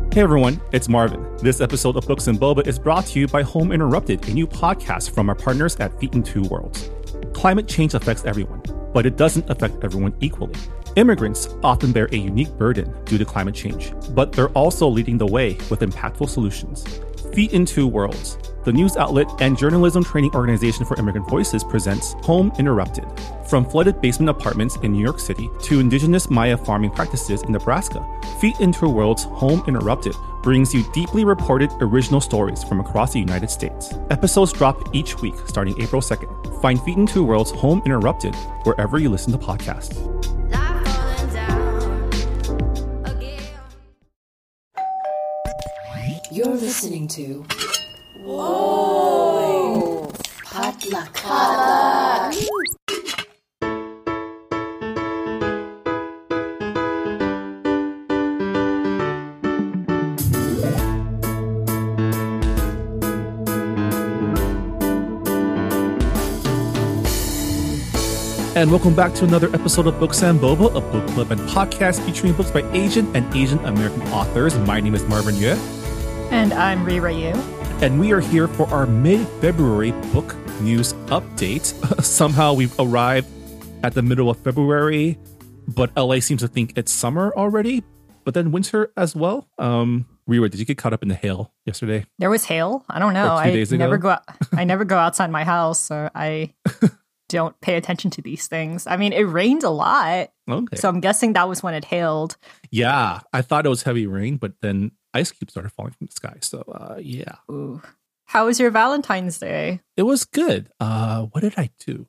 Hey everyone, it's Marvin. This episode of Books and Boba is brought to you by Home Interrupted, a new podcast from our partners at Feet in Two Worlds. Climate change affects everyone, but it doesn't affect everyone equally. Immigrants often bear a unique burden due to climate change, but they're also leading the way with impactful solutions. Feet in Two Worlds, the news outlet and journalism training organization for immigrant voices, presents Home Interrupted. From flooded basement apartments in New York City to indigenous Maya farming practices in Nebraska, Feet in Two Worlds Home Interrupted brings you deeply reported original stories from across the United States. Episodes drop each week starting April 2nd. Find Feet in Two Worlds Home Interrupted wherever you listen to podcasts. You're listening to Whoa! Potluck. And welcome back to another episode of Books and Boba, a book club and podcast featuring books by Asian and Asian American authors. My name is Marvin Yue. And I'm Rira Yu. And we are here for our mid-February book news update. Somehow we've arrived at the middle of February, but LA seems to think it's summer already, but then winter as well. Rira, did you get caught up in the hail yesterday? There was hail? I don't know. Or 2 days ago? I never go outside my house, so I don't pay attention to these things. I mean, it rained a lot, Okay. so I'm guessing that was when it hailed. Yeah, I thought it was heavy rain, but then ice cubes started falling from the sky. So, yeah. Ooh. How was your Valentine's Day? It was good. What did I do?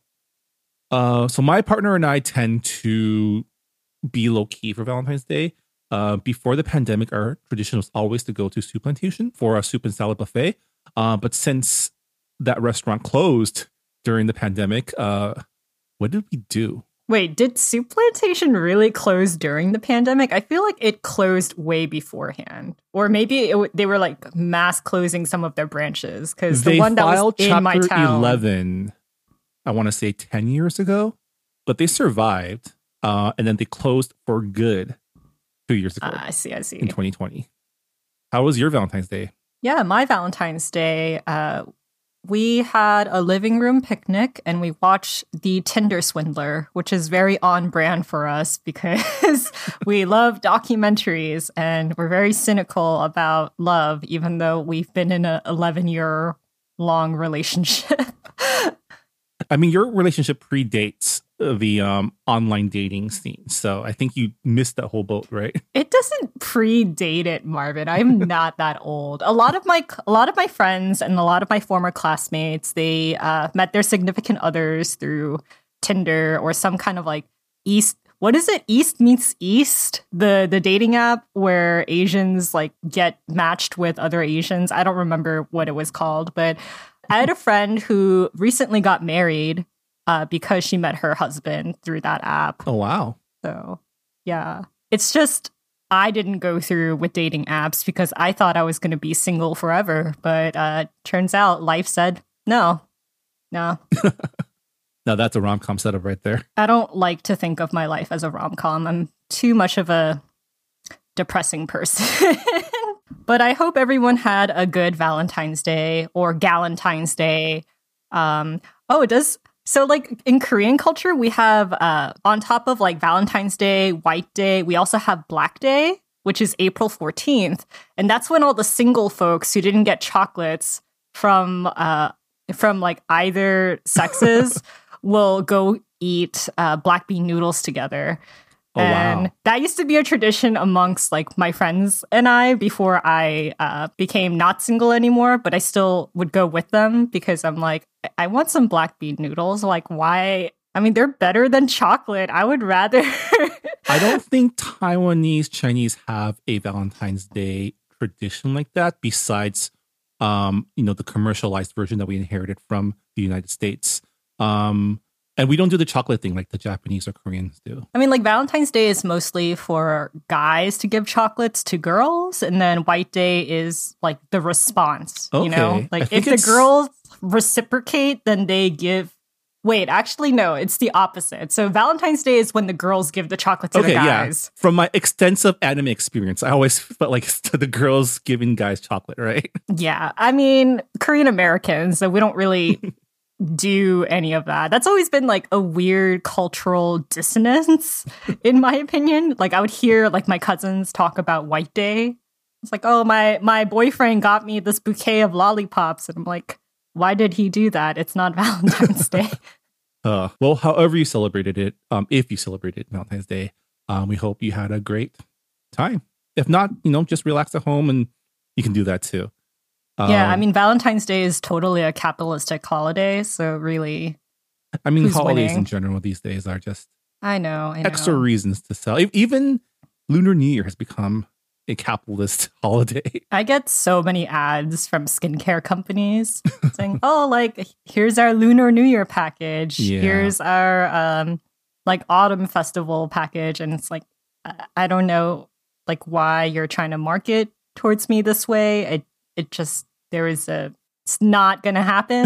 So my partner and I tend to be low-key for Valentine's Day. Before the pandemic, our tradition was always to go to Soup Plantation for a soup and salad buffet. But since that restaurant closed during the pandemic, what did we do? Wait, did Soup Plantation really close during the pandemic? I feel like it closed way beforehand. Or maybe they were like mass closing some of their branches, because the one that was in my town. Chapter 11, I want to say 10 years ago, but they survived. And then they closed for good 2 years ago. I see. In 2020. How was your Valentine's Day? Yeah, my Valentine's Day, we had a living room picnic and we watched The Tinder Swindler, which is very on brand for us because we love documentaries and we're very cynical about love, even though we've been in an 11-year-long relationship. I mean, your relationship predates the online dating scene, so I think you missed that whole boat, right? It doesn't predate it, Marvin. I'm not that old. A lot of my friends and a lot of my former classmates, they met their significant others through Tinder or some kind of like East Meets East, the dating app where Asians like get matched with other Asians. I don't remember what it was called, but I had a friend who recently got married because she met her husband through that app. Oh, wow. So, yeah. It's just, I didn't go through with dating apps because I thought I was going to be single forever. But turns out life said, no. Now that's a rom-com setup right there. I don't like to think of my life as a rom-com. I'm too much of a depressing person. But I hope everyone had a good Valentine's Day or Galentine's Day. It does. So like in Korean culture, we have on top of like Valentine's Day, White Day, we also have Black Day, which is April 14th. And that's when all the single folks who didn't get chocolates from like either sexes will go eat black bean noodles together. Oh, and wow. That used to be a tradition amongst like my friends and I before I became not single anymore, but I still would go with them because I'm like, I want some black bean noodles. Like, why? I mean, they're better than chocolate. I would rather. I don't think Taiwanese Chinese have a Valentine's Day tradition like that besides, the commercialized version that we inherited from the United States. And we don't do the chocolate thing like the Japanese or Koreans do. I mean, like Valentine's Day is mostly for guys to give chocolates to girls. And then White Day is like the response, Okay. you know? Like if the girls reciprocate, then they give Wait, actually, no, it's the opposite. So Valentine's Day is when the girls give the chocolate to the guys. Yeah. From my extensive anime experience, I always felt like it's the girls giving guys chocolate, right? Yeah. I mean, Korean Americans, so we don't really do any of that. That's always been like a weird cultural dissonance, in my opinion. Like I would hear like my cousins talk about White Day. It's like, oh, my boyfriend got me this bouquet of lollipops. And I'm like, why did he do that? It's not Valentine's Day. Well, however you celebrated it, if you celebrated Valentine's Day, we hope you had a great time. If not, just relax at home and you can do that too. Yeah, I mean, Valentine's Day is totally a capitalistic holiday. So really, I mean, holidays winning? in general these days are just I know. extra reasons to sell. Even Lunar New Year has become a capitalist holiday. I get so many ads from skincare companies saying, oh, like, here's our Lunar New Year package. Yeah. Here's our, like, autumn festival package. And it's like, I don't know, like, why you're trying to market towards me this way. It just, it's not going to happen.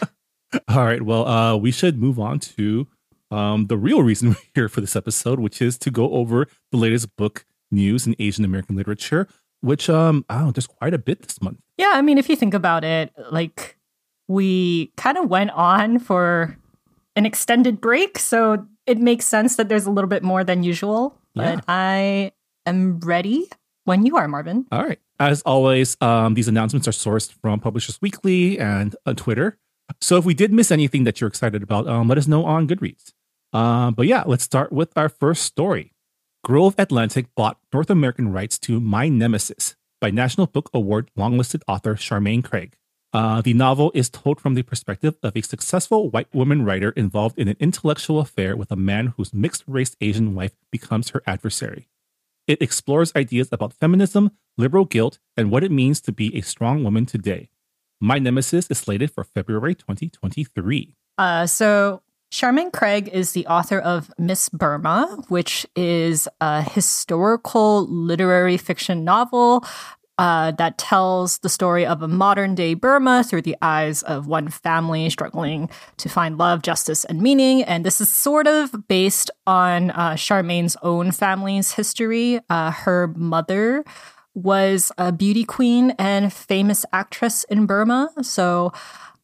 All right. Well, we should move on to the real reason we're here for this episode, which is to go over the latest book news in Asian American literature, which there's quite a bit this month. Yeah, I mean, if you think about it, like we kind of went on for an extended break, so it makes sense that there's a little bit more than usual. Yeah. But I am ready when you are, Marvin. All right. As always, these announcements are sourced from Publishers Weekly and on Twitter. So if we did miss anything that you're excited about, let us know on Goodreads. But yeah, let's start with our first story. Grove Atlantic bought North American rights to My Nemesis by National Book Award longlisted author Charmaine Craig. The novel is told from the perspective of a successful white woman writer involved in an intellectual affair with a man whose mixed-race Asian wife becomes her adversary. It explores ideas about feminism, liberal guilt, and what it means to be a strong woman today. My Nemesis is slated for February 2023. So Charmaine Craig is the author of Miss Burma, which is a historical literary fiction novel that tells the story of a modern-day Burma through the eyes of one family struggling to find love, justice, and meaning. And this is sort of based on Charmaine's own family's history. Her mother was a beauty queen and famous actress in Burma. So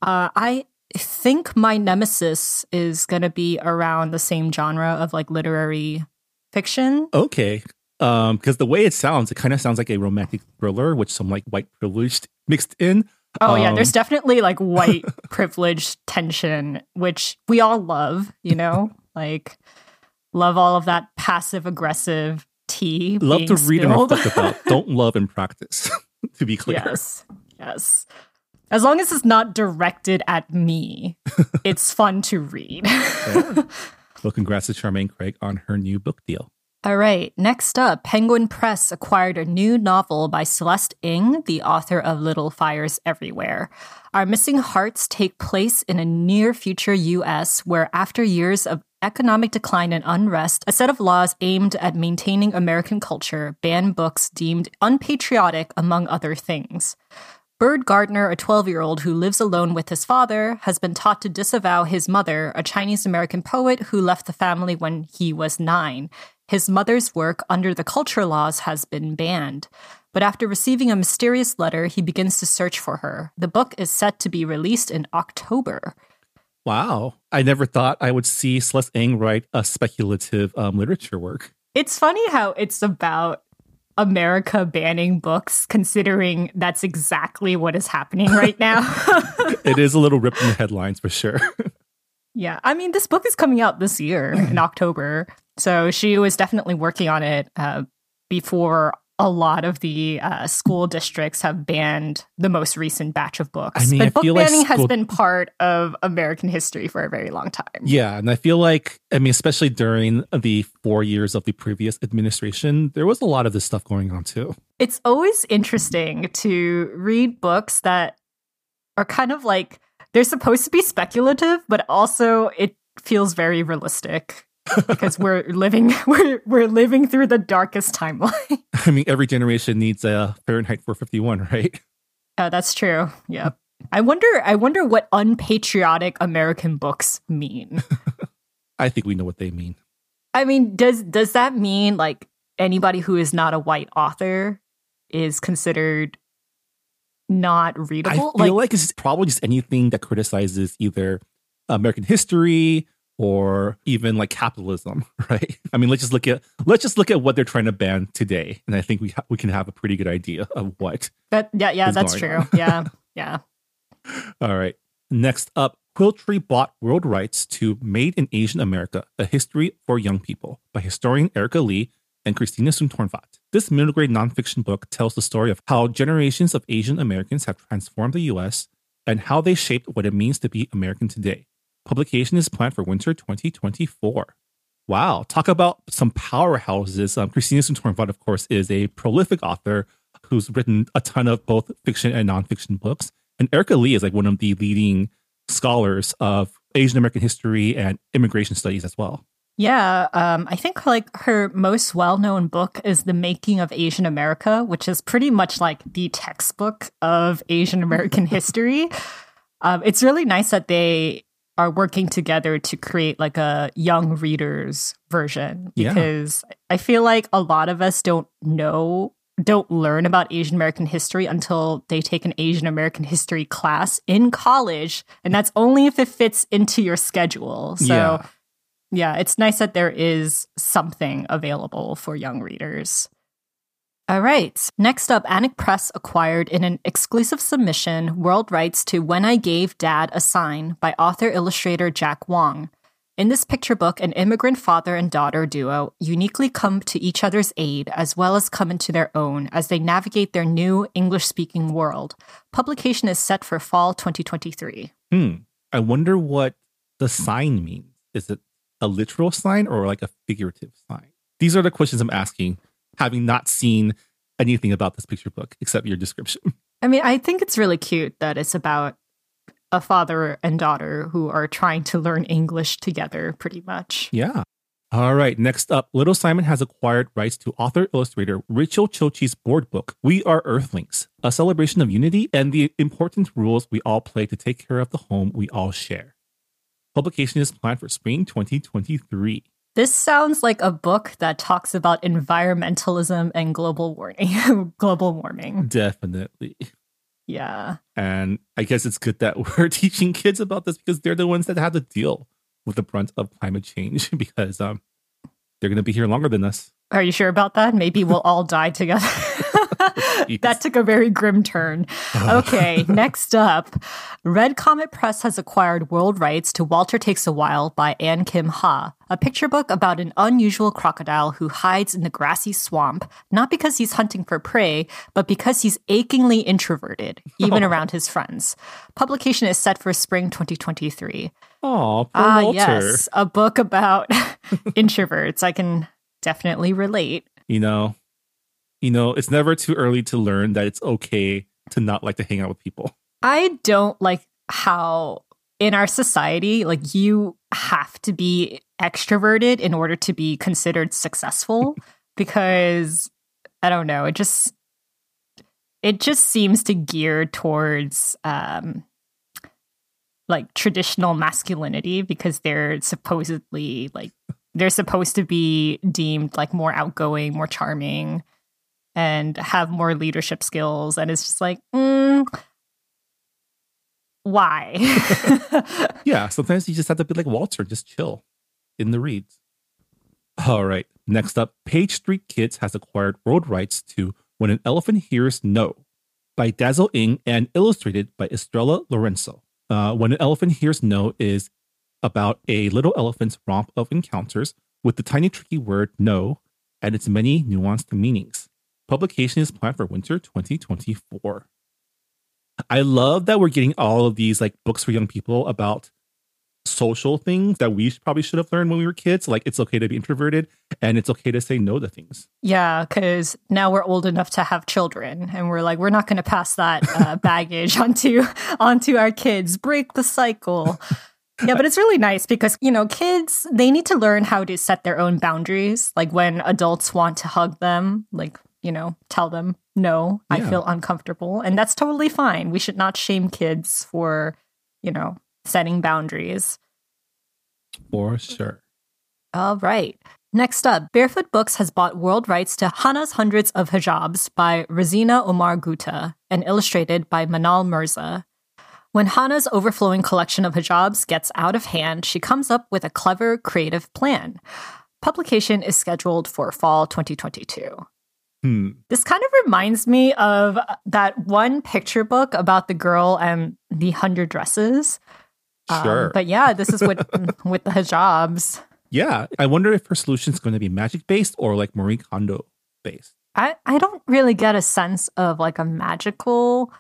I think My Nemesis is going to be around the same genre of like literary fiction. Okay. Because the way it kind of sounds like a romantic thriller with some like white privilege mixed in. Oh yeah, there's definitely like white privilege tension, which we all love, like love all of that passive aggressive tea. Love to read and spilled. reflect about. Don't love in practice, to be clear. Yes. As long as it's not directed at me, it's fun to read. Yeah. Well, congrats to Charmaine Craig on her new book deal. All right, next up, Penguin Press acquired a new novel by Celeste Ng, the author of Little Fires Everywhere. Our Missing Hearts take place in a near-future U.S. where, after years of economic decline and unrest, a set of laws aimed at maintaining American culture ban books deemed unpatriotic, among other things. Bird Gardner, a 12-year-old who lives alone with his father, has been taught to disavow his mother, a Chinese-American poet who left the family when he was 9. His mother's work under the culture laws has been banned. But after receiving a mysterious letter, he begins to search for her. The book is set to be released in October. Wow. I never thought I would see Celeste Ng write a speculative literature work. It's funny how it's about America banning books, considering that's exactly what is happening right now. It is a little ripped in the headlines for sure. Yeah, I mean, this book is coming out this year in October. So she was definitely working on it before a lot of the school districts have banned the most recent batch of books. I mean, but book feel banning like has been part of American history for a very long time. Yeah, and I feel like, especially during the 4 years of the previous administration, there was a lot of this stuff going on too. It's always interesting to read books that are kind of like, they're supposed to be speculative, but also it feels very realistic. Because we're living through the darkest timeline. I mean, every generation needs a Fahrenheit 451, right? That's true. Yeah. I wonder what unpatriotic American books mean. I think we know what they mean. I mean, does that mean like anybody who is not a white author is considered not readable? I feel like it's probably just anything that criticizes either American history or even like capitalism, right? I mean, let's just look at what they're trying to ban today, and I think we can have a pretty good idea of what. That's true. Yeah. All right. Next up, Quiltry bought world rights to Made in Asian America: A History for Young People by historian Erica Lee and Christina Soontornvat. This middle grade nonfiction book tells the story of how generations of Asian Americans have transformed the U.S. and how they shaped what it means to be American today. Publication is planned for winter 2024. Wow. Talk about some powerhouses. Christina Soontornvat, of course, is a prolific author who's written a ton of both fiction and nonfiction books. And Erica Lee is like one of the leading scholars of Asian American history and immigration studies as well. Yeah, I think like her most well-known book is The Making of Asian America, which is pretty much like the textbook of Asian American history. It's really nice that they are working together to create like a young readers version, because I feel like a lot of us don't learn about Asian American history until they take an Asian American history class in college, and that's only if it fits into your schedule. So yeah, it's nice that there is something available for young readers. All right. Next up, Anik Press acquired in an exclusive submission world rights to When I Gave Dad a Sign by author-illustrator Jack Wong. In this picture book, an immigrant father and daughter duo uniquely come to each other's aid as well as come into their own as they navigate their new English-speaking world. Publication is set for fall 2023. I wonder what the sign means. Is it a literal sign or like a figurative sign? These are the questions I'm asking, having not seen anything about this picture book except your description. I mean, I think it's really cute that it's about a father and daughter who are trying to learn English together, pretty much. Yeah. All right. Next up, Little Simon has acquired rights to author-illustrator Rachel Chochi's board book, We Are Earthlings, a celebration of unity and the important rules we all play to take care of the home we all share. Publication is planned for spring 2023. This sounds like a book that talks about environmentalism and global warming. Definitely. Yeah. And I guess it's good that we're teaching kids about this because they're the ones that have to deal with the brunt of climate change because they're going to be here longer than us. Are you sure about that? Maybe we'll all die together. That took a very grim turn. Okay, next up. Red Comet Press has acquired world rights to Walter Takes a While by Ann Kim Ha, a picture book about an unusual crocodile who hides in the grassy swamp, not because he's hunting for prey, but because he's achingly introverted, even around his friends. Publication is set for spring 2023. Oh, poor Walter. Yes, a book about introverts. I can definitely relate. You know, it's never too early to learn that it's okay to not like to hang out with people. I don't like how in our society, like you have to be extroverted in order to be considered successful because I don't know, it just seems to gear towards like traditional masculinity because they're supposed to be deemed like more outgoing, more charming, and have more leadership skills. And it's just like, why? Yeah, sometimes you just have to be like Walter, just chill in the reads. All right, next up, Page Street Kids has acquired world rights to When an Elephant Hears No by Dazzle Ng and illustrated by Estrella Lorenzo. When an Elephant Hears No is about a little elephant's romp of encounters with the tiny tricky word no and its many nuanced meanings. Publication is planned for winter 2024. I love that we're getting all of these like books for young people about social things that we probably should have learned when we were kids. Like it's okay to be introverted and it's okay to say no to things. Yeah, because now we're old enough to have children and we're like, we're not going to pass that baggage onto our kids. Break the cycle. Yeah, but it's really nice because, kids, they need to learn how to set their own boundaries. Like when adults want to hug them, like tell them, no, I Yeah. feel uncomfortable. And that's totally fine. We should not shame kids for, setting boundaries. For sure. All right. Next up, Barefoot Books has bought world rights to Hana's Hundreds of Hijabs by Razina Omar Gutta and illustrated by Manal Mirza. When Hana's overflowing collection of hijabs gets out of hand, she comes up with a clever, creative plan. Publication is scheduled for fall 2022. This kind of reminds me of that one picture book about the girl and the 100 dresses. Sure. But yeah, this is with the hijabs. Yeah. I wonder if her solution is going to be magic-based or like Marie Kondo-based. I don't really get a sense of like a magical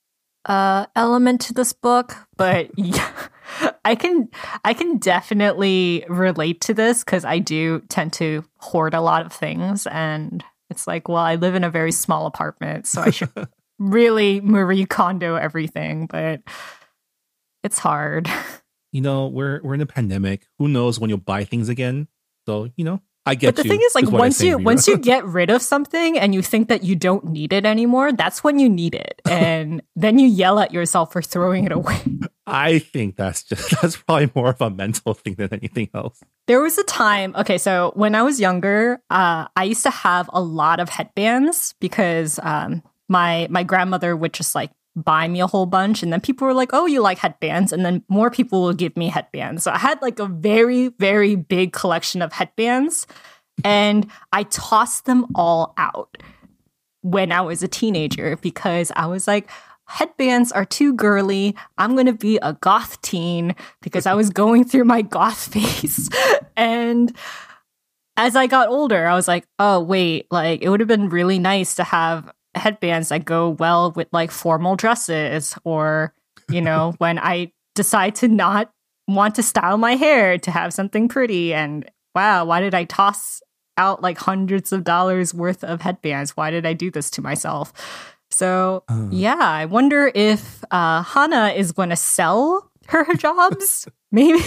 element to this book, but yeah, I can definitely relate to this because I do tend to hoard a lot of things, and it's like, well, I live in a very small apartment, so I should really Marie Kondo everything, but it's hard. We're in a pandemic. Who knows when you'll buy things again? So, I get you. But the thing is, like, what I say, once you get rid of something and you think that you don't need it anymore, that's when you need it. And then you yell at yourself for throwing it away. I think that's probably more of a mental thing than anything else. There was a time, okay, so when I was younger, I used to have a lot of headbands because my grandmother would just like buy me a whole bunch, and then people were like, oh, you like headbands, and then more people will give me headbands. So I had like a very, very big collection of headbands, and I tossed them all out when I was a teenager because I was like, headbands are too girly. I'm going to be a goth teen because I was going through my goth phase. And as I got older, I was like, oh, wait, like it would have been really nice to have headbands that go well with like formal dresses, or when I decide to not want to style my hair, to have something pretty. And wow, why did I toss out like hundreds of dollars worth of headbands? Why did I do this to myself? So yeah, I wonder if Hana is going to sell her hijabs, maybe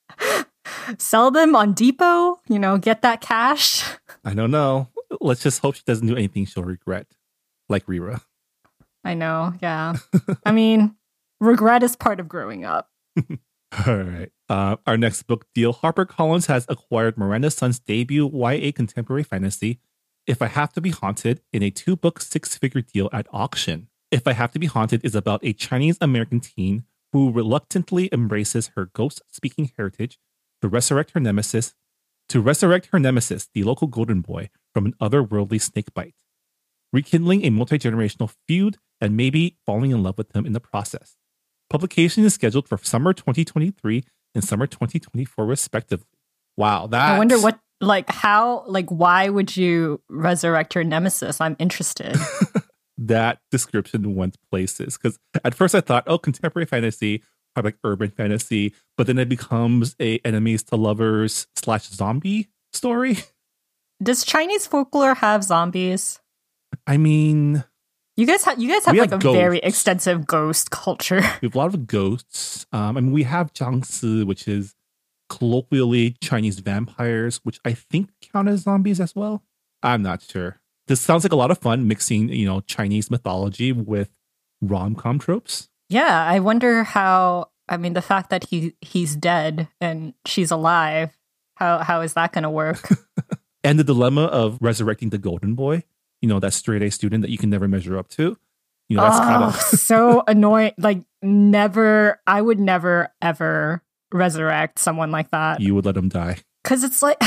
sell them on Depot, get that cash. I don't know. Let's just hope she doesn't do anything she'll regret. Like Rira. I know, yeah. I mean, regret is part of growing up. All right. Our next book deal. HarperCollins has acquired Miranda Sun's debut YA contemporary fantasy, If I Have to Be Haunted, in a 2-book, 6-figure deal at auction. If I Have to Be Haunted is about a Chinese-American teen who reluctantly embraces her ghost-speaking heritage to resurrect her nemesis, the local golden boy, from an otherworldly snakebite, rekindling a multi-generational feud and maybe falling in love with him in the process. Publication is scheduled for summer 2023 and summer 2024, respectively. Wow, that... I wonder why would you resurrect your nemesis? I'm interested. That description went places. Because at first I thought, contemporary fantasy, probably like urban fantasy, but then it becomes a enemies to lovers / zombie story. Does Chinese folklore have zombies? I mean... You guys have like a ghosts. very extensive ghost culture. We have a lot of ghosts. We have Jiangsi, which is colloquially Chinese vampires, which I think count as zombies as well. I'm not sure. This sounds like a lot of fun, mixing, Chinese mythology with rom-com tropes. Yeah, I wonder how... I mean, the fact that he's dead and she's alive, how is that going to work? And the dilemma of resurrecting the golden boy. That straight A student that you can never measure up to. That's kind of so annoying. Like, I would never, ever resurrect someone like that. You would let him die. Because it's like,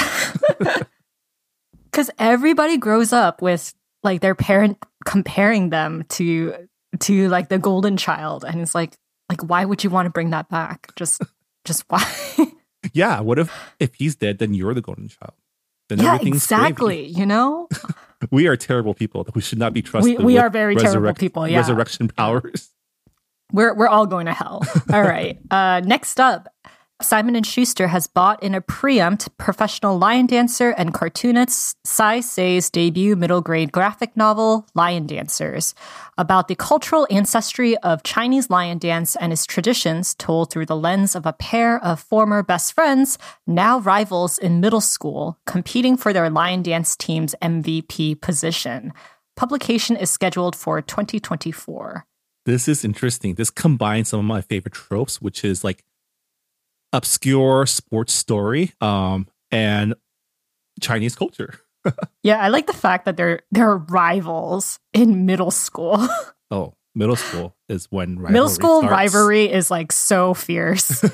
because everybody grows up with like their parent comparing them to like the golden child. And it's like, why would you want to bring that back? Just why? Yeah. What if he's dead, then you're the golden child. Then yeah, everything's exactly. gravy. We are terrible people who should not be trusted. We are very terrible people. Yeah, resurrection powers. We're all going to hell. All right. Next up, Simon & Schuster has bought in a preempt professional lion dancer and cartoonist Sai Sei's debut middle grade graphic novel, Lion Dancers, about the cultural ancestry of Chinese lion dance and its traditions told through the lens of a pair of former best friends, now rivals in middle school, competing for their lion dance team's MVP position. Publication is scheduled for 2024. This is interesting. This combines some of my favorite tropes, which is like obscure sports story and Chinese culture. Yeah, I like the fact that they're rivals in middle school. Oh, middle school is when Middle school starts. rivalry is like so fierce.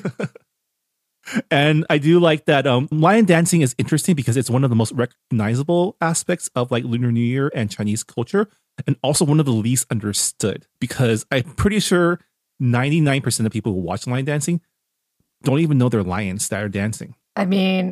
And I do like that lion dancing is interesting because it's one of the most recognizable aspects of like Lunar New Year and Chinese culture, and also one of the least understood because I'm pretty sure 99% of people who watch lion dancing don't even know they're lions that are dancing. I mean,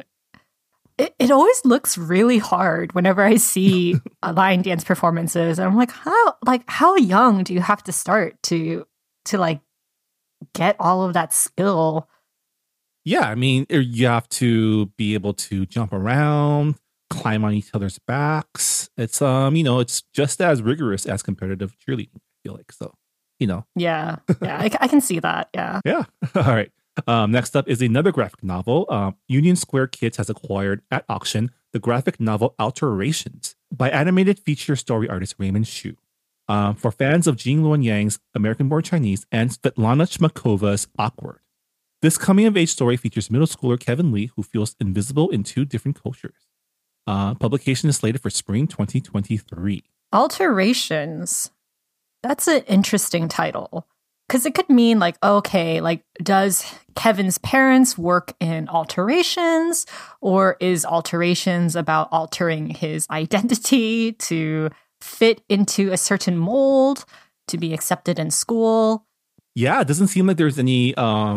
it always looks really hard whenever I see lion dance performances. And I'm like, how young do you have to start to like get all of that skill? Yeah, I mean, you have to be able to jump around, climb on each other's backs. It's it's just as rigorous as competitive cheerleading, I feel like. So, Yeah, I can see that. Yeah. Yeah. All right. Next up is another graphic novel. Union Square Kids has acquired at auction the graphic novel Alterations by animated feature story artist Raymond Shu. For fans of Jing Luan Yang's American-Born Chinese and Svetlana Chmakova's Awkward. This coming-of-age story features middle schooler Kevin Lee, who feels invisible in two different cultures. Publication is slated for spring 2023. Alterations. That's an interesting title. Because it could mean like, okay, like does Kevin's parents work in alterations, or is alterations about altering his identity to fit into a certain mold to be accepted in school? Yeah, it doesn't seem like there's any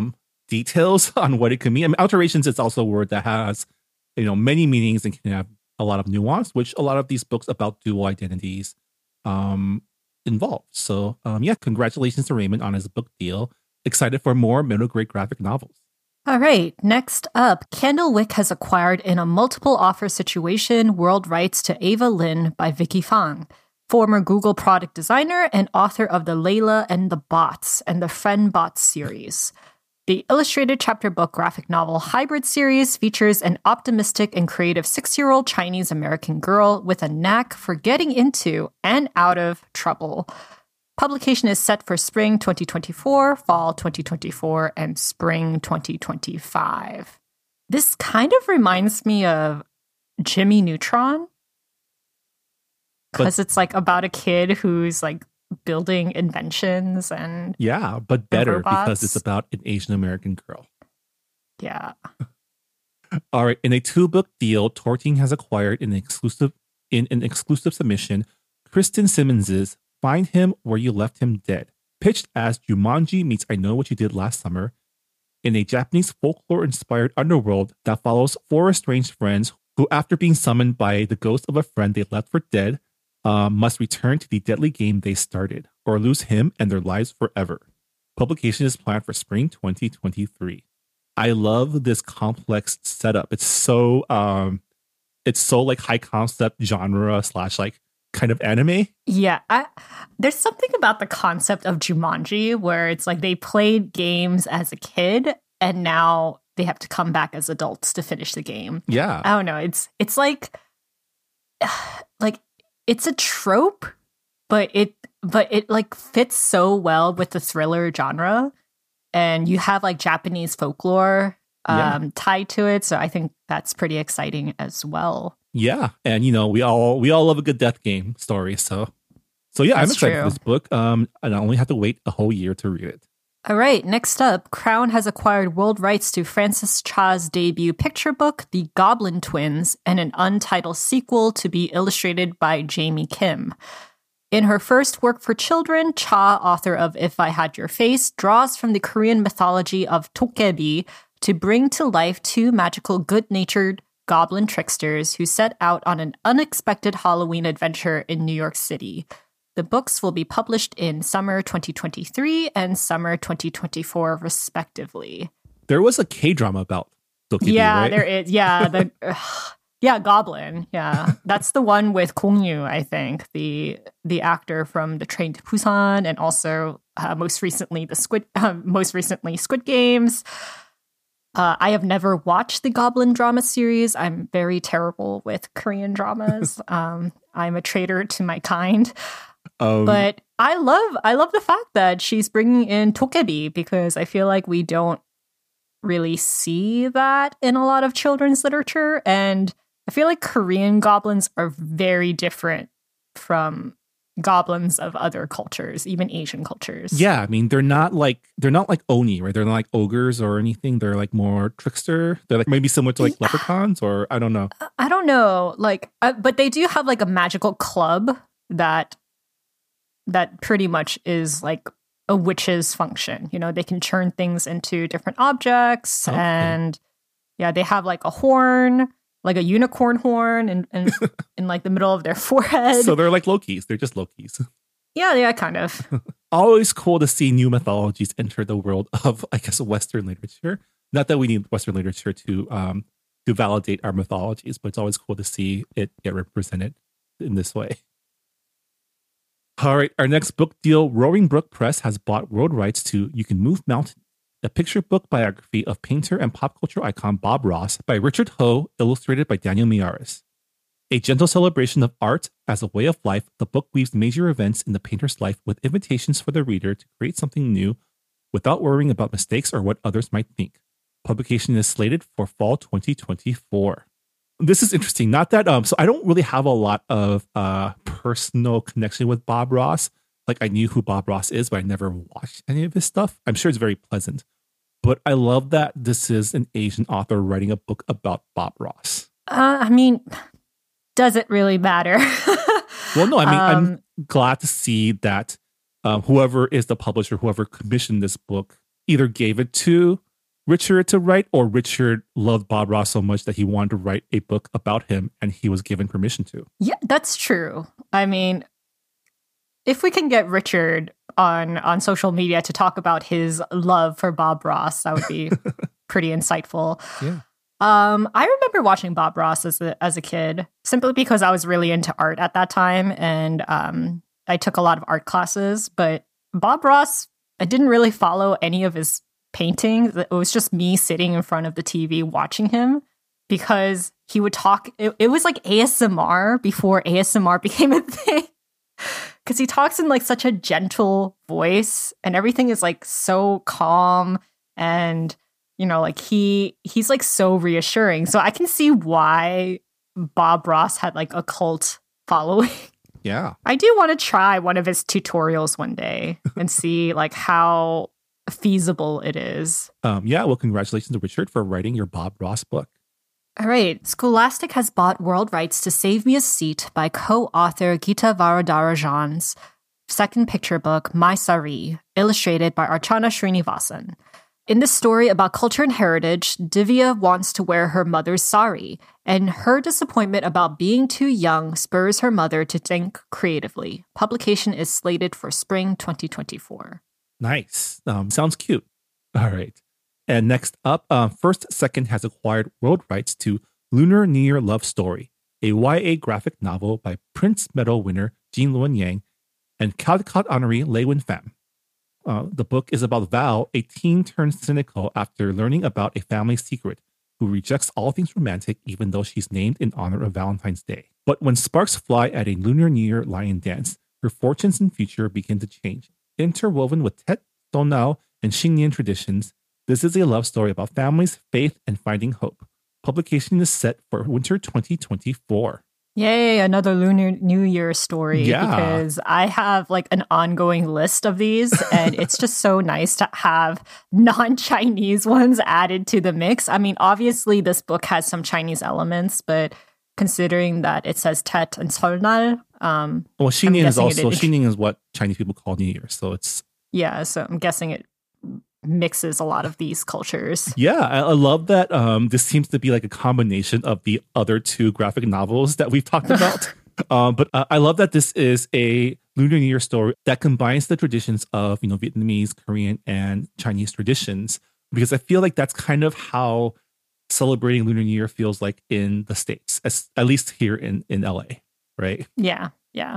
details on what it could mean. I mean, alterations is also a word that has, many meanings and can have a lot of nuance, which a lot of these books about dual identities involved. So, congratulations to Raymond on his book deal. Excited for more middle grade graphic novels. All right, next up, Candlewick has acquired in a multiple offer situation world rights to Ava Lin by Vicky Fang, former Google product designer and author of the Layla and the Bots and the Friend Bots series. The illustrated chapter book graphic novel Hybrid series features an optimistic and creative 6-year-old Chinese American girl with a knack for getting into and out of trouble. Publication is set for spring 2024, fall 2024, and spring 2025. This kind of reminds me of Jimmy Neutron, because it's like about a kid who's like building inventions and but better robots. Because it's about an Asian American girl. Yeah. All right, in a 2-book deal, Torting has acquired an exclusive submission Kristen Simmons's Find Him Where You Left Him Dead, pitched as Jumanji meets I Know What You Did Last Summer, in a Japanese folklore-inspired underworld that follows 4 estranged friends who, after being summoned by the ghost of a friend they left for dead, must return to the deadly game they started, or lose him and their lives forever. Publication is planned for spring 2023. I love this complex setup. It's so like high concept genre / like kind of anime. Yeah, there's something about the concept of Jumanji where it's like they played games as a kid and now they have to come back as adults to finish the game. Yeah, I don't know. It's like it's a trope, but it like fits so well with the thriller genre, and you have like Japanese folklore tied to it. So I think that's pretty exciting as well. Yeah, and we all love a good death game story. So yeah, I'm excited for this book. And I only have to wait a whole year to read it. All right, next up, Crown has acquired world rights to Francis Cha's debut picture book, The Goblin Twins, and an untitled sequel to be illustrated by Jamie Kim. In her first work for children, Cha, author of If I Had Your Face, draws from the Korean mythology of Tokebi to bring to life 2 magical, good-natured goblin tricksters who set out on an unexpected Halloween adventure in New York City. The books will be published in summer 2023 and summer 2024, respectively. There was a K-drama about Tokebi, yeah, right? there is. Yeah, Goblin. Yeah, that's the one with Kong Yu, I think, the actor from The Train to Busan, and also most recently Squid Games. I have never watched the Goblin drama series. I'm very terrible with Korean dramas. I'm a traitor to my kind. But I love the fact that she's bringing in Tokebi, because I feel like we don't really see that in a lot of children's literature. And I feel like Korean goblins are very different from goblins of other cultures, even Asian cultures. Yeah, I mean, they're not like Oni, right? They're not like ogres or anything. They're like more trickster. They're like maybe similar to like leprechauns, or I don't know. I don't know. Like, but they do have like a magical club that pretty much is like a witch's function. You know, they can turn things into different objects, and yeah, they have like a horn, like a unicorn horn, and in like the middle of their forehead. So they're like Lokis. They're just Lokis. Yeah, kind of. Always cool to see new mythologies enter the world of, I guess, Western literature. Not that we need Western literature to validate our mythologies, but it's always cool to see it get represented in this way. All right, our next book deal, Roaring Brook Press has bought world rights to You Can Move Mountains, a picture book biography of painter and pop culture icon Bob Ross by Richard Ho, illustrated by Daniel Miyares. A gentle celebration of art as a way of life, the book weaves major events in the painter's life with invitations for the reader to create something new without worrying about mistakes or what others might think. Publication is slated for fall 2024. This is interesting. Not that so I don't really have a lot of personal connection with Bob Ross. Like, I knew who Bob Ross is, but I never watched any of his stuff. I'm sure it's very pleasant. But I love that this is an Asian author writing a book about Bob Ross. I mean, does it really matter? Well, no, I mean, I'm glad to see that whoever is the publisher, whoever commissioned this book, either gave it to Richard to write, or Richard loved Bob Ross so much that he wanted to write a book about him, and he was given permission to. Yeah, that's true. I mean, if we can get Richard on social media to talk about his love for Bob Ross, that would be pretty insightful. Yeah. I remember watching Bob Ross as a kid, simply because I was really into art at that time, and I took a lot of art classes. But Bob Ross, I didn't really follow any of his paintings. It was just me sitting in front of the TV watching him, because he would talk. It was like ASMR before ASMR became a thing. Because he talks in like such a gentle voice, and everything is like so calm, and you know, like he's like so reassuring. So I can see why Bob Ross had like a cult following. Yeah. I do want to try one of his tutorials one day and see like how feasible it is. Yeah, well, congratulations to Richard for writing your Bob Ross book. All right. Scholastic has bought world rights to Save Me a Seat by co-author Gita Varadarajan's second picture book, My Sari, illustrated by Archana Srinivasan. In this story about culture and heritage, Divya wants to wear her mother's sari, and her disappointment about being too young spurs her mother to think creatively. Publication is slated for spring 2024. Nice. Sounds cute. All right. And next up, First Second has acquired world rights to Lunar New Year Love Story, a YA graphic novel by Prince Medal winner Jean Luen Yang and Caldecott honoree Lei Wen Pham. The book is about Val, a teen turned cynical after learning about a family secret, who rejects all things romantic even though she's named in honor of Valentine's Day. But when sparks fly at a Lunar New Year lion dance, her fortunes and future begin to change. Interwoven with Tet, Sonao, and Xingnian traditions, this is a love story about families, faith, and finding hope. Publication is set for winter 2024. Yay, another Lunar New Year story. Yeah. Because I have like an ongoing list of these, and it's just so nice to have non-Chinese ones added to the mix. I mean, obviously this book has some Chinese elements, but considering that it says Tet and Solnal, well, Xingnian is also Xingnian is what Chinese people call New Year, so it's so I'm guessing it mixes a lot of these cultures. Yeah, I love that. This seems to be like a combination of the other two graphic novels that we've talked about. But I love that this is a Lunar New Year story that combines the traditions of, you know, Vietnamese, Korean, and Chinese traditions, because I feel like that's kind of how celebrating Lunar New Year feels like in the States, at least here in LA, right? Yeah.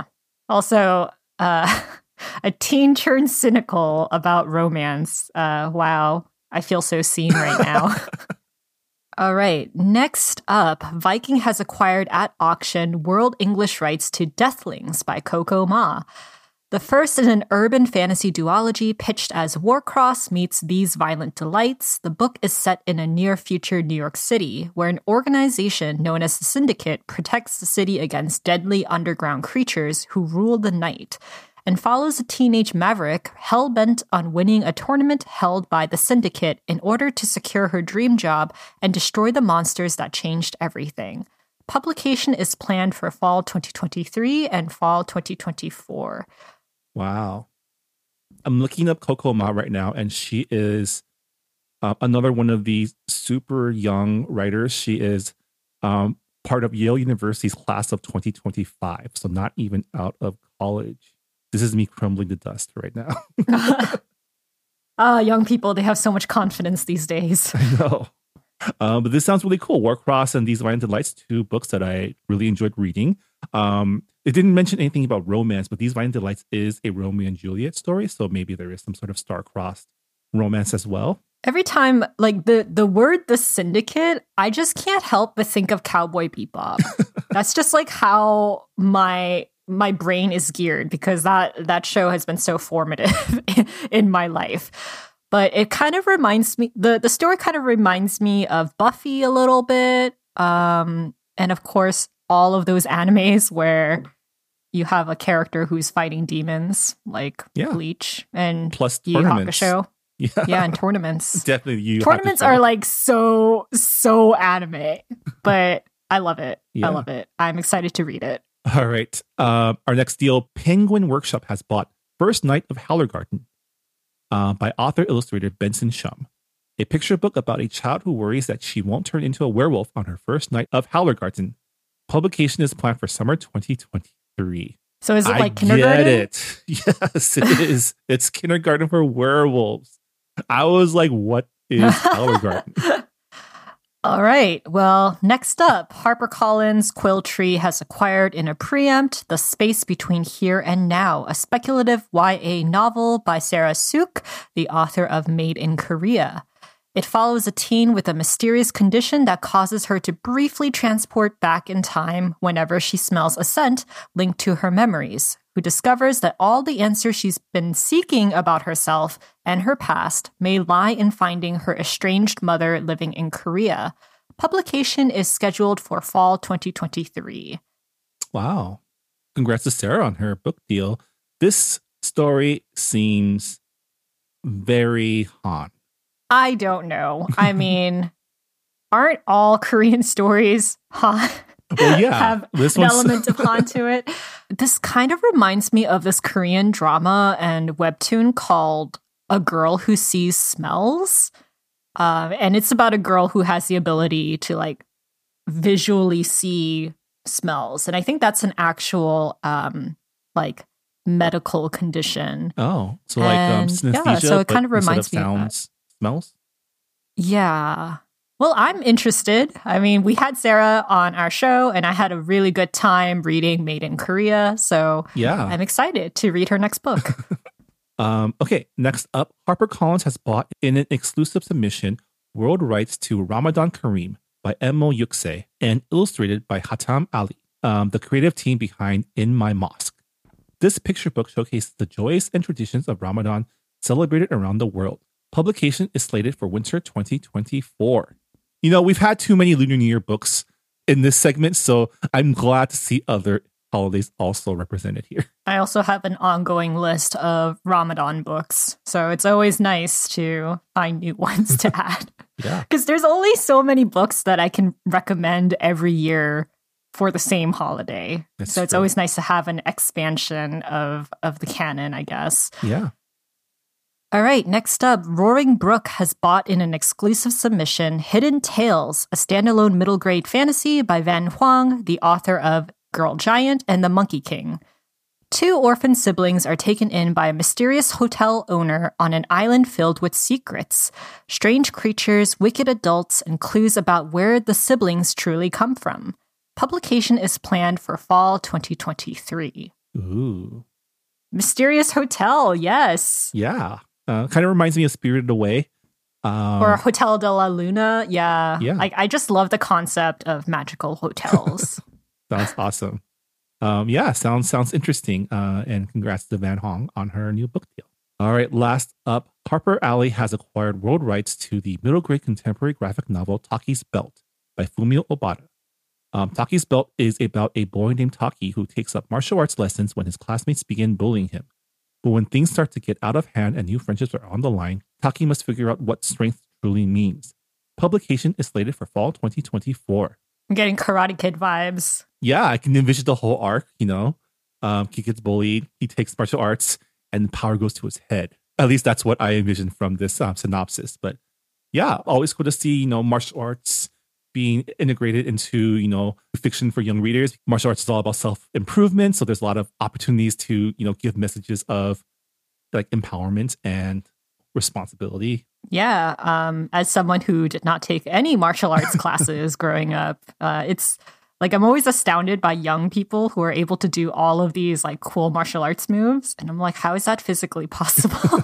Also, a teen turned cynical about romance. Wow. I feel so seen right now. All right. Next up, Viking has acquired at auction world English rights to Deathlings by Coco Ma. The first in an urban fantasy duology pitched as Warcross meets These Violent Delights, the book is set in a near-future New York City, where an organization known as the Syndicate protects the city against deadly underground creatures who rule the night, and follows a teenage maverick hell-bent on winning a tournament held by the Syndicate in order to secure her dream job and destroy the monsters that changed everything. Publication is planned for fall 2023 and fall 2024. Wow. I'm looking up Coco Ma right now, and she is another one of these super young writers. She is part of Yale University's class of 2025, so not even out of college. This is me crumbling to dust right now. Young people, they have so much confidence these days. I know. But this sounds really cool. Warcross and These Violent Delights, two books that I really enjoyed reading. It didn't mention anything about romance, but These Violent Delights is a Romeo and Juliet story, so maybe there is some sort of star-crossed romance as well. Every time, like the word "the Syndicate," I just can't help but think of Cowboy Bebop. That's just like how my brain is geared, because that show has been so formative in my life. But it kind of reminds me, the story kind of reminds me of Buffy a little bit. And of course, all of those animes where you have a character who's fighting demons, like Bleach and plus Yu Yu tournaments. Hakusho. Yeah, and tournaments. Definitely Yu Yu Tournaments Hakusho. are like so anime, but I love it. Yeah. I love it. I'm excited to read it. All right. Our next deal, Penguin Workshop has bought First Night of Hallergarten by author-illustrator Benson Shum, a picture book about a child who worries that she won't turn into a werewolf on her first night of Hallergarten. Publication is planned for summer 2023. So is it like kindergarten? Get it. Yes, it is. It's kindergarten for werewolves. I was like, what is Hallergarten? All right. Well, next up, HarperCollins Quill Tree has acquired in a preempt The Space Between Here and Now, a speculative YA novel by Sarah Suk, the author of Made in Korea. It follows a teen with a mysterious condition that causes her to briefly transport back in time whenever she smells a scent linked to her memories, who discovers that all the answers she's been seeking about herself and her past may lie in finding her estranged mother living in Korea. Publication is scheduled for fall 2023. Wow. Congrats to Sarah on her book deal. This story seems very Han. I don't know. I mean, aren't all Korean stories Han? Well, yeah, have this an one's element of Han to it. This kind of reminds me of this Korean drama and webtoon called A Girl Who Sees Smells. And it's about a girl who has the ability to like visually see smells. And I think that's an actual like medical condition. Oh, so like And, synesthesia, so it kind of but instead reminds me of sounds, smells? Yeah. Well, I'm interested. I mean, we had Sarah on our show, and I had a really good time reading Made in Korea. So Yeah. I'm excited to read her next book. Okay, next up, HarperCollins has bought in an exclusive submission world rights to Ramadan Kareem by Emil Yüksel and illustrated by Hatam Ali, the creative team behind In My Mosque. This picture book showcases the joys and traditions of Ramadan celebrated around the world. Publication is slated for winter 2024. You know, we've had too many Lunar New Year books in this segment, so I'm glad to see other holidays also represented here. I also have an ongoing list of Ramadan books. So it's always nice to find new ones to add. Yeah. Because there's only so many books that I can recommend every year for the same holiday. That's so it's true. always nice to have an expansion of the canon, I guess. Yeah. All right, next up, Roaring Brook has bought in an exclusive submission Hidden Tales, a standalone middle grade fantasy by Van Huang, the author of Girl Giant and The Monkey King. Two orphan siblings are taken in by a mysterious hotel owner on an island filled with secrets, strange creatures, wicked adults, and clues about where the siblings truly come from. Publication is planned for fall 2023. Ooh. Mysterious Hotel, yes. Yeah. Kind of reminds me of Spirited Away. Or Hotel de la Luna. Yeah. Yeah. I just love the concept of magical hotels. Sounds awesome. Sounds interesting. And congrats to Van Hong on her new book deal. All right, last up, Harper Alley has acquired world rights to the middle grade contemporary graphic novel Taki's Belt by Fumio Obata. Taki's Belt is about a boy named Taki who takes up martial arts lessons when his classmates begin bullying him. But when things start to get out of hand and new friendships are on the line, Taki must figure out what strength truly means. Publication is slated for fall 2024. I'm getting Karate Kid vibes. Yeah, I can envision the whole arc, he gets bullied, he takes martial arts, and power goes to his head. At least that's what I envision from this synopsis. But yeah, always cool to see, martial arts being integrated into, fiction for young readers. Martial arts is all about self-improvement. So there's a lot of opportunities to, give messages of like empowerment and responsibility. Yeah. As someone who did not take any martial arts classes growing up, it's like I'm always astounded by young people who are able to do all of these like cool martial arts moves. And I'm like, how is that physically possible?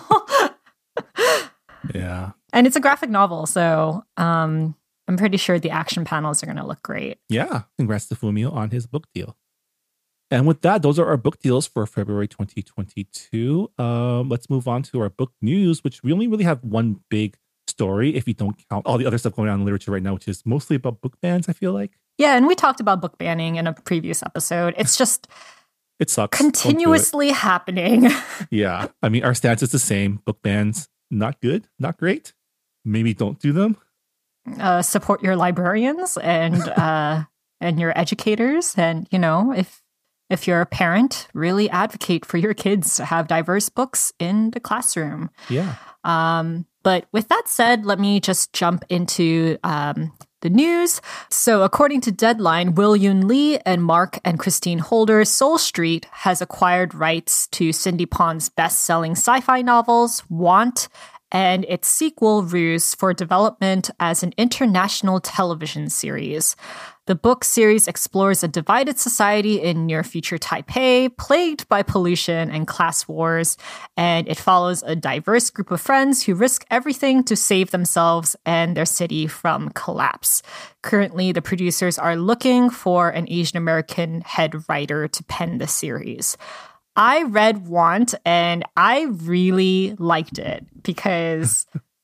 Yeah. And it's a graphic novel. So I'm pretty sure the action panels are going to look great. Yeah. Congrats to Fumio on his book deal. And with that, those are our book deals for February 2022. Let's move on to our book news, which we only really have one big story if you don't count all the other stuff going on in literature right now, which is mostly about book bans, I feel like. Yeah, and we talked about book banning in a previous episode. It's just it sucks. Continuously happening. Yeah. I mean, our stance is the same. Book bans, not good, not great. Maybe don't do them. Support your librarians and your educators. And, if you're a parent, really advocate for your kids to have diverse books in the classroom. Yeah. But with that said, let me just jump into the news. So according to Deadline, Will Yun Lee and Mark and Christine Holder's Soul Street has acquired rights to Cindy Pon's best-selling sci-fi novels, Want, and its sequel, Ruse, for development as an international television series. The book series explores a divided society in near-future Taipei, plagued by pollution and class wars, and it follows a diverse group of friends who risk everything to save themselves and their city from collapse. Currently, the producers are looking for an Asian American head writer to pen the series. I read Want and I really liked it because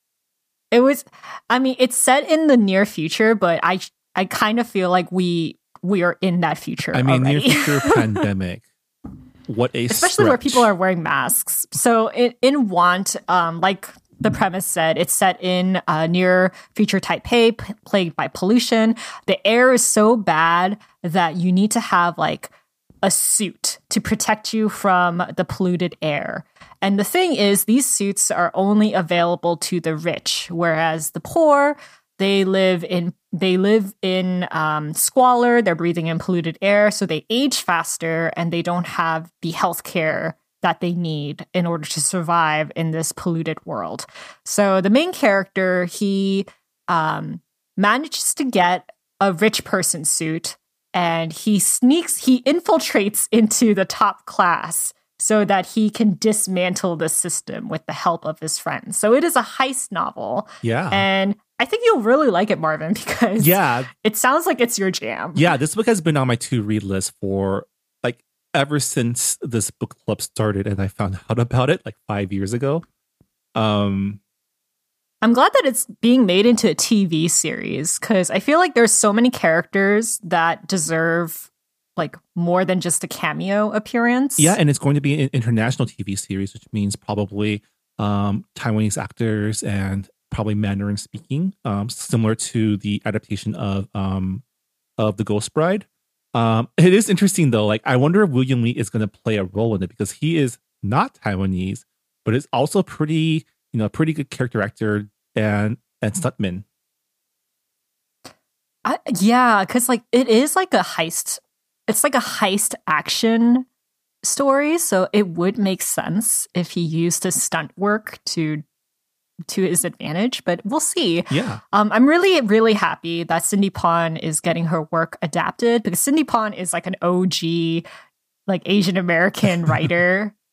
it's set in the near future, but I kind of feel like we are in that future. I mean, already. near future pandemic. What a especially stretch. where people are wearing masks. So in Want, like the premise said, it's set in near future Taipei, plagued by pollution. The air is so bad that you need to have like a suit to protect you from the polluted air. And the thing is, these suits are only available to the rich, whereas the poor, they live in squalor, they're breathing in polluted air, so they age faster and they don't have the health care that they need in order to survive in this polluted world. So the main character, he manages to get a rich person suit, and he infiltrates into the top class so that he can dismantle the system with the help of his friends. So it is a heist novel. Yeah. And I think you'll really like it, Marvin, because it sounds like it's your jam. Yeah, this book has been on my to-read list for like ever since this book club started, and I found out about it like 5 years ago. I'm glad that it's being made into a TV series because I feel like there's so many characters that deserve like more than just a cameo appearance. Yeah, and it's going to be an international TV series, which means probably Taiwanese actors and probably Mandarin speaking, similar to the adaptation of The Ghost Bride. It is interesting though. Like, I wonder if William Lee is going to play a role in it because he is not Taiwanese, but is also pretty good character actor and stuntman. Yeah, because like it is like a heist. It's like a heist action story, so it would make sense if he used his stunt work to his advantage, but we'll see. Yeah. I'm really, really happy that Cindy Pon is getting her work adapted because Cindy Pon is like an OG, like Asian American writer.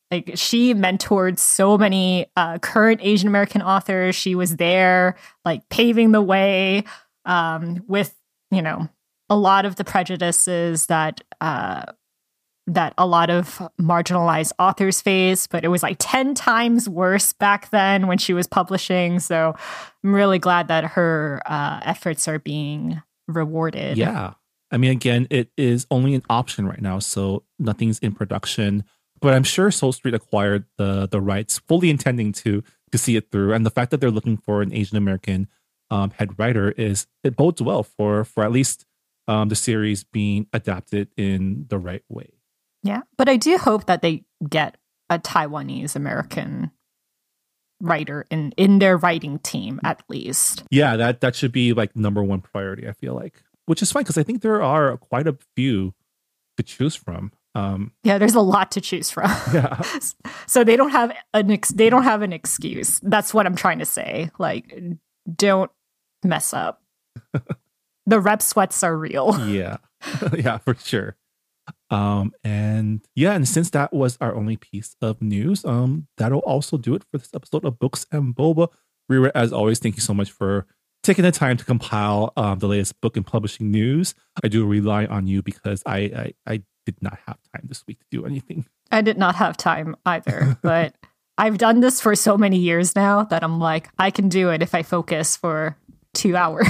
Like, she mentored so many current Asian American authors. She was there, like, paving the way with, you know, a lot of the prejudices that that a lot of marginalized authors face, but it was like 10 times worse back then when she was publishing. So I'm really glad that her efforts are being rewarded. Yeah. I mean, again, it is only an option right now, so nothing's in production. But I'm sure Soul Street acquired the rights, fully intending to see it through. And the fact that they're looking for an Asian American head writer it bodes well for at least the series being adapted in the right way. Yeah, but I do hope that they get a Taiwanese American writer in their writing team at least. Yeah, that should be like number one priority, I feel like. Which is fine because I think there are quite a few to choose from. Yeah, there's a lot to choose from. Yeah. So they don't have an excuse. That's what I'm trying to say. Like, don't mess up. The rep sweats are real. Yeah. Yeah, for sure. And since that was our only piece of news, that'll also do it for this episode of Books and Boba. Rira, as always, thank you so much for taking the time to compile the latest book and publishing news. I do rely on you because I did not have time this week to do anything. I did not have time either, but I've done this for so many years now that I'm like, I can do it if I focus for 2 hours.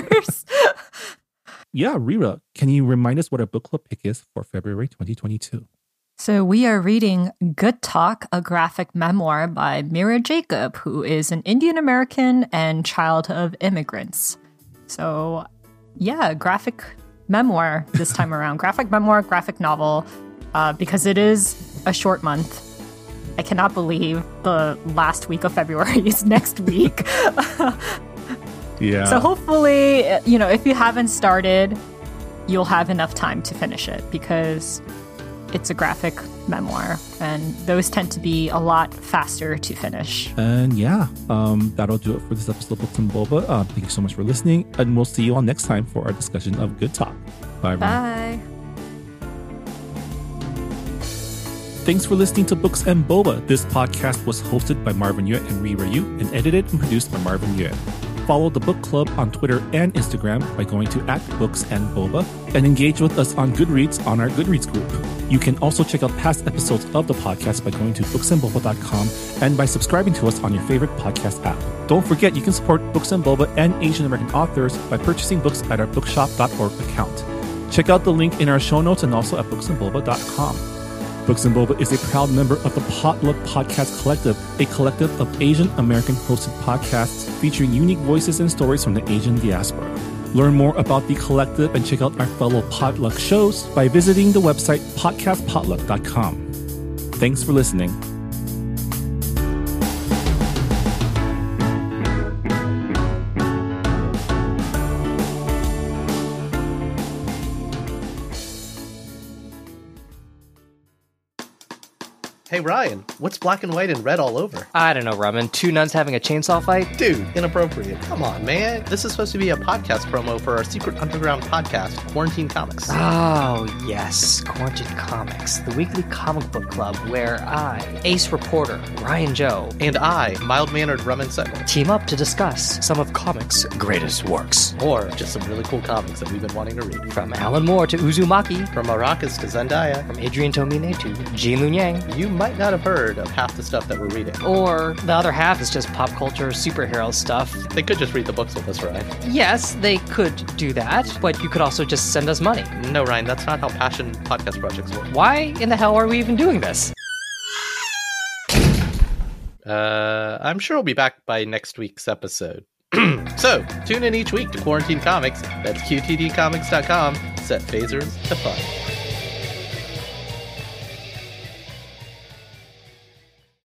Yeah, Rira, can you remind us what our book club pick is for February 2022? So we are reading Good Talk, a graphic memoir by Mira Jacob, who is an Indian American and child of immigrants. So yeah, graphic memoir this time around. Graphic memoir, graphic novel, because it is a short month. I cannot believe the last week of February is next week. Yeah. So hopefully, if you haven't started, you'll have enough time to finish it because it's a graphic memoir and those tend to be a lot faster to finish. And that'll do it for this episode of Books and Boba. Thank you so much for listening, and we'll see you all next time for our discussion of Good Talk. Bye, everyone. Bye. Thanks for listening to Books and Boba. This podcast was hosted by Marvin Yue and Rira Yu and edited and produced by Marvin Yue. Follow the book club on Twitter and Instagram by going to @BooksandBoba and engage with us on Goodreads on our Goodreads group. You can also check out past episodes of the podcast by going to booksandboba.com and by subscribing to us on your favorite podcast app. Don't forget, you can support Books and Boba and Asian American authors by purchasing books at our bookshop.org account. Check out the link in our show notes and also at booksandboba.com. Books and Boba is a proud member of the Potluck Podcast Collective, a collective of Asian American hosted podcasts featuring unique voices and stories from the Asian diaspora. Learn more about the collective and check out our fellow Potluck shows by visiting the website podcastpotluck.com. Thanks for listening. Hey Ryan, what's black and white and red all over? I don't know, Ramen. 2 nuns having a chainsaw fight? Dude, inappropriate. Come on, man. This is supposed to be a podcast promo for our secret underground podcast, Quarantine Comics. Oh, yes. Quarantine Comics, the weekly comic book club where I, ace reporter Ryan Joe, And I, mild-mannered Ramen Sego, team up to discuss some of comics' greatest works. or just some really cool comics that we've been wanting to read. From Alan Moore to Uzumaki, From Arrakis to Zendaya, from Adrian Tomine to Jean Lun Yang. you might not have heard of half the stuff that we're reading. Or the other half is just pop culture superhero stuff. They could just read the books with us, Ryan. Yes, they could do that, but you could also just send us money. No, Ryan, that's not how passion podcast projects work. Why in the hell are we even doing this? I'm sure we'll be back by next week's episode. So, tune in each week to Quarantine Comics. That's QTDcomics.com. Set phasers to fun.